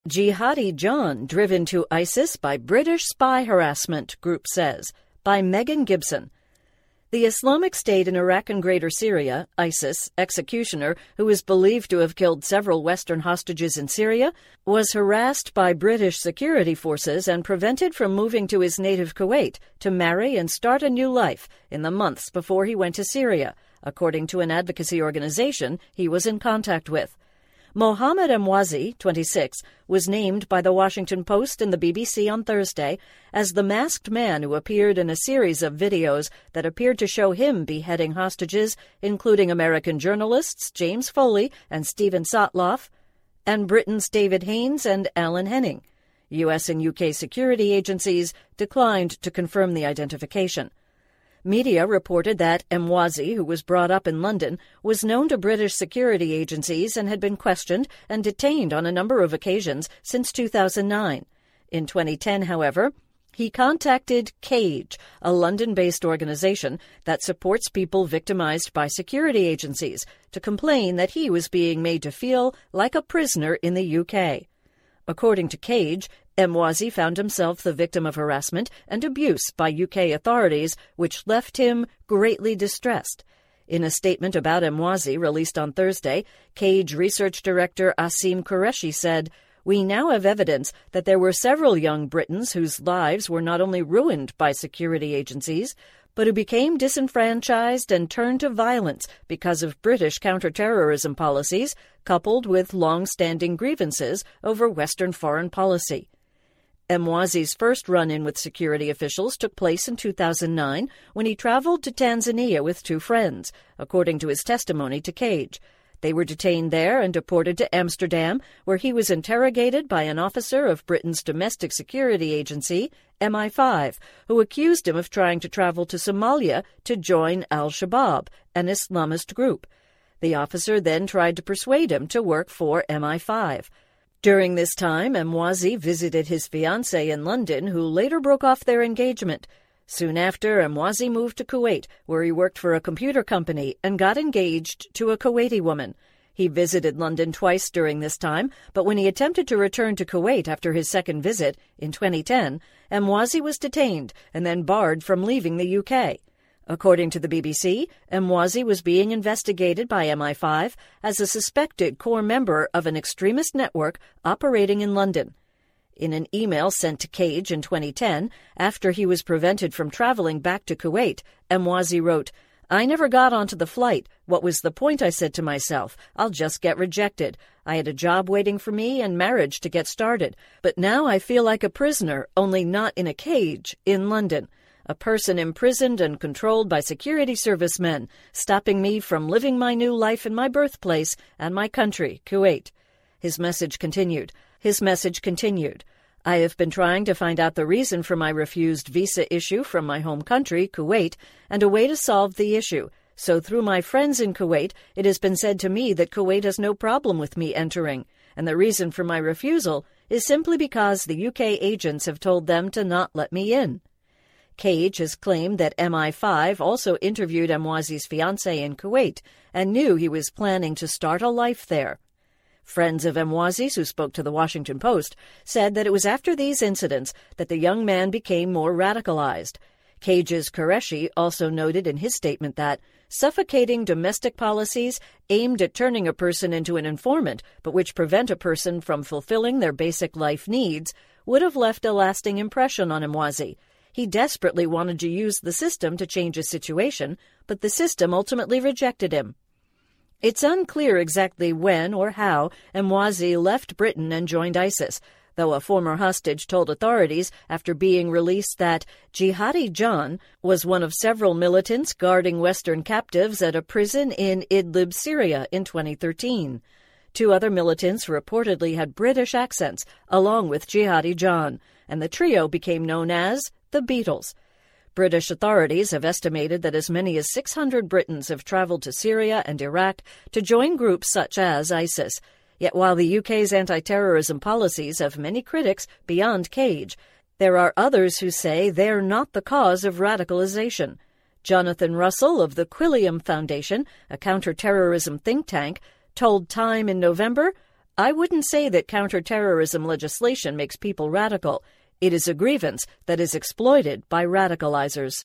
Jihadi John driven to ISIS by British spy harassment, group says, by Megan Gibson. The Islamic State in Iraq and Greater Syria, ISIS, executioner who is believed to have killed several Western hostages in Syria, was harassed by British security forces and prevented from moving to his native Kuwait to marry and start a new life in the months before he went to Syria, according to an advocacy organization he was in contact with. Mohammed Emwazi, 26, was named by The Washington Post and the BBC on Thursday as the masked man who appeared in a series of videos that appeared to show him beheading hostages, including American journalists James Foley and Stephen Sotloff, and Britain's David Haines and Alan Henning. U.S. and U.K. security agencies declined to confirm the identification. Media reported that Emwazi, who was brought up in London, was known to British security agencies and had been questioned and detained on a number of occasions since 2009. In 2010, however, he contacted CAGE, a London-based organization that supports people victimized by security agencies, to complain that he was being made to feel like a prisoner in the UK. According to CAGE, Emwazi found himself the victim of harassment and abuse by UK authorities, which left him greatly distressed. In a statement about Emwazi released on Thursday, CAGE research director Asim Qureshi said, "We now have evidence that there were several young Britons whose lives were not only ruined by security agencies, but who became disenfranchised and turned to violence because of British counterterrorism policies, coupled with long-standing grievances over Western foreign policy." Emwazi's first run-in with security officials took place in 2009 when he traveled to Tanzania with two friends, according to his testimony to CAGE. They were detained there and deported to Amsterdam, where he was interrogated by an officer of Britain's domestic security agency, MI5, who accused him of trying to travel to Somalia to join al-Shabaab, an Islamist group. The officer then tried to persuade him to work for MI5. During this time, Emwazi visited his fiancée in London, who later broke off their engagement. Soon after, Emwazi moved to Kuwait, where he worked for a computer company and got engaged to a Kuwaiti woman. He visited London twice during this time, but when he attempted to return to Kuwait after his second visit, in 2010, Emwazi was detained and then barred from leaving the UK. According to the BBC, Emwazi was being investigated by MI5 as a suspected core member of an extremist network operating in London. In an email sent to CAGE in 2010, after he was prevented from traveling back to Kuwait, Emwazi wrote, "I never got onto the flight. What was the point, I said to myself. I'll just get rejected. I had a job waiting for me and marriage to get started. But now I feel like a prisoner, only not in a cage, in London. A person imprisoned and controlled by security servicemen, stopping me from living my new life in my birthplace and my country, Kuwait." His message continued. "I have been trying to find out the reason for my refused visa issue from my home country, Kuwait, and a way to solve the issue. So through my friends in Kuwait, it has been said to me that Kuwait has no problem with me entering, and the reason for my refusal is simply because the UK agents have told them to not let me in." CAGE has claimed that MI5 also interviewed Emwazi's fiancée in Kuwait and knew he was planning to start a life there. Friends of Emwazi's who spoke to The Washington Post said that it was after these incidents that the young man became more radicalized. CAGE's Qureshi also noted in his statement that suffocating domestic policies aimed at turning a person into an informant, but which prevent a person from fulfilling their basic life needs, would have left a lasting impression on Emwazi. He desperately wanted to use the system to change his situation, but the system ultimately rejected him. It's unclear exactly when or how Emwazi left Britain and joined ISIS, though a former hostage told authorities after being released that Jihadi John was one of several militants guarding Western captives at a prison in Idlib, Syria in 2013. Two other militants reportedly had British accents, along with Jihadi John, and the trio became known as the Beatles. British authorities have estimated that as many as 600 Britons have traveled to Syria and Iraq to join groups such as ISIS. Yet while the UK's anti-terrorism policies have many critics beyond CAGE, there are others who say they're not the cause of radicalization. Jonathan Russell of the Quilliam Foundation, a counter-terrorism think tank, told Time in November, I wouldn't say that counterterrorism legislation makes people radical. It is a grievance that is exploited by radicalizers.